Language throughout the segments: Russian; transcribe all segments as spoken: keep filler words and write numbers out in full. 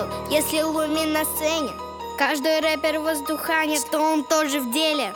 если Лумин на сцене. Каждый рэпер воздуханит, что он тоже в деле.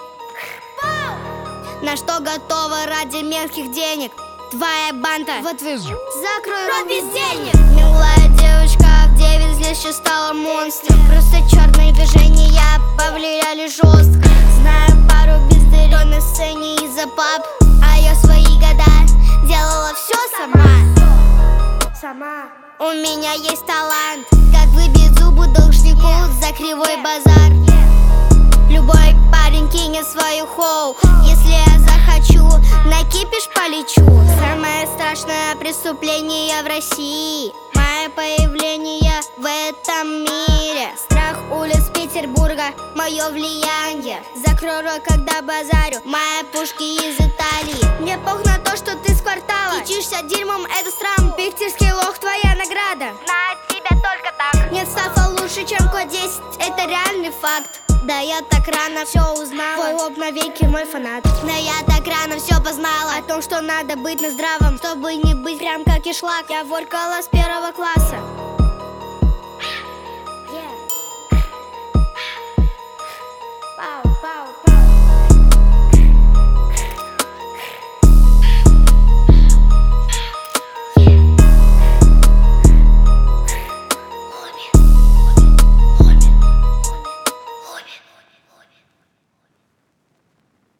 На что готова ради мелких денег твоя банда? Вот вы закрой рот, бездельник. Милая девочка в девять лет сейчас стала монстром. Просто черные движения повлияли жестко. Знаю пару бездарей на сцене из-за пап, а я свои года делала все сама. Сама. У меня есть талант, как выбить зубы должнику за кривой базар. Любой парень кинет свою хоу, если я захочу, на кипиш полечу. Самое страшное преступление в России — мое появление в этом мире. Страх улиц Петербурга, мое влияние. Закрой рот, когда базарю, мои пушки из Италии. Мне пох на то, что ты с квартала, кичишься дерьмом, это странно. Пихтерский лох, твоя награда. Знаю тебя только так. Нет стафа лучше, чем код десять, это реальный факт. Да я так рано все узнала, твой лоб навеки мой фанат. Да я так рано все познала о том, что надо быть на здравом, чтобы не быть прям как и шлак. Я воркала с первого класса.